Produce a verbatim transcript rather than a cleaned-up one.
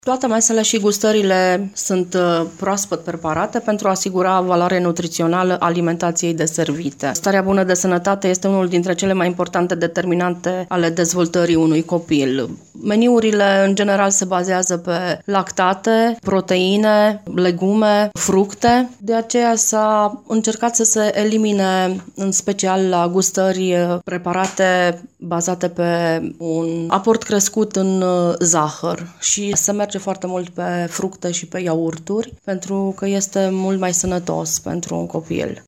Toate mesele și gustările sunt proaspăt preparate pentru a asigura valoare nutrițională alimentației deservite. Starea bună de sănătate este unul dintre cele mai importante determinante ale dezvoltării unui copil. Meniurile, în general, se bazează pe lactate, proteine, legume, fructe. De aceea s-a încercat să se elimine, în special la gustări preparate bazate pe un aport crescut în zahăr și se merge foarte mult pe fructe și pe iaurturi, pentru că este mult mai sănătos pentru un copil.